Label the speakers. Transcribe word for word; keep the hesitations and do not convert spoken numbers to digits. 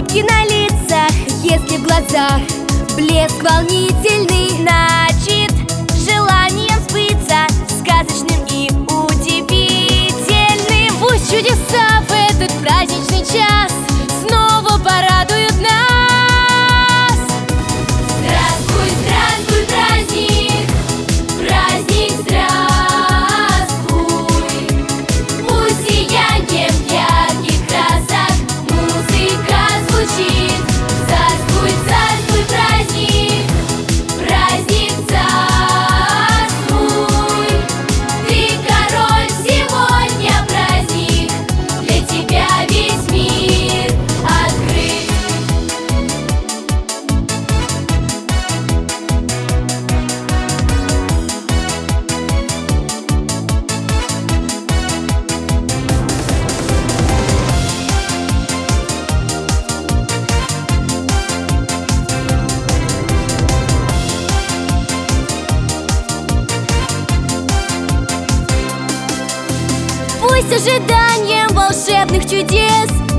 Speaker 1: улыбки на лицах, если в глазах блеск волнительный, значит желанием сбыться сказочным и удивительным. Пусть чудеса в этот праздничный час снова порадуют нас. Здравствуй, здравствуй, праздник, праздник, здравствуй. Пусть сиянием ярких красок музыка звучит. Царствуй, царствуй, праздник, праздник, царствуй. Ты король, сегодня праздник, для тебя весь мир открыт. Пусть ожиданием волшебных чудес